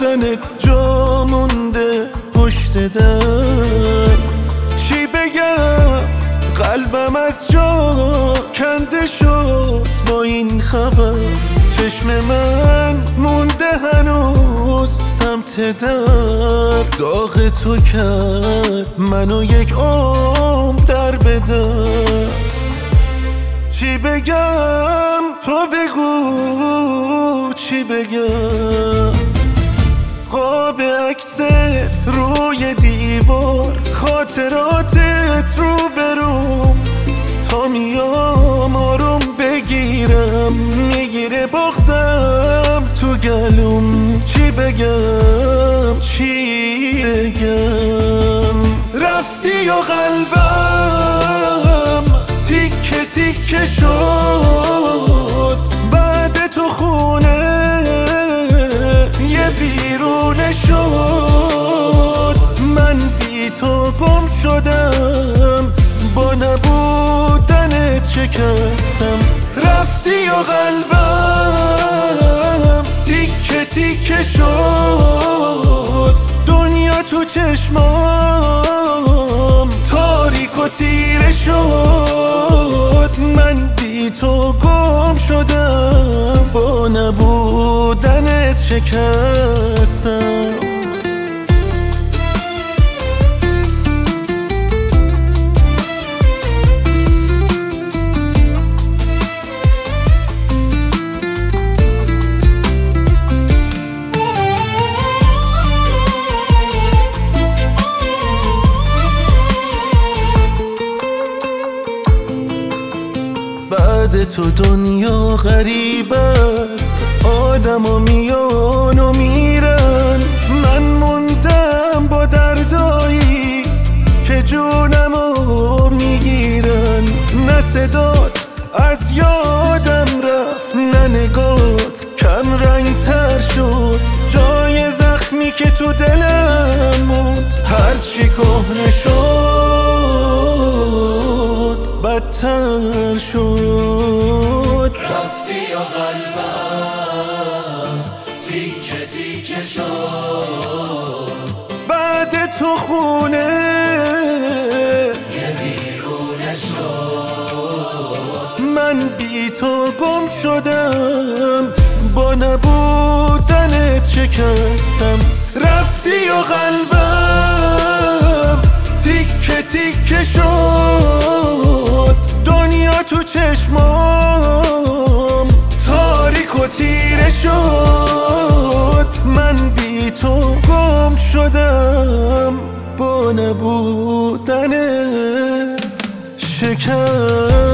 رفتنت جا مونده پشت در. چی بگم قلبم از جا کنده شد با این خبر. چشم من مونده هنوز سمت در. داغ تو کرد منو یک عمر در بدر. چی بگم تو بگو چی بگم. قاب عکست روی دیوار، خاطراتت رو بروم. تا میام آروم بگیرم میگیره بغضم تو گلوم. چی بگم چی بگم. رفتی و قلبم تیکه تیکه شد. بعد تو خونه یه ویرونه شد. من بی تو گم شدم با نبودنت شکستم. رفتی و قلبم تیکه تیکه شد. دنیا تو چشمام تاریک و تیره شد. من بی تو گم شدم با نبودنت شکستم. بعد تو دنیا غریب است، آدم و میان و میرن. من موندم با دردایی که جونمو میگیرن. نه صدات از یادم رفت، نه نگات کم رنگ تر شد. جای زخمی که تو دلم موند هرچی کهنه شد بدتر شد. رفتی و قلبم تیکه تیکه شد. بعد تو خونه یه ویرونه شد. من بی تو گم شدم با نبودنت شکستم. رفتی و قلبم تیکه تیکه شد. دنیا تو چشمام تاریک و تیره شد. من بی تو گم شدم با نبودنت شکستم.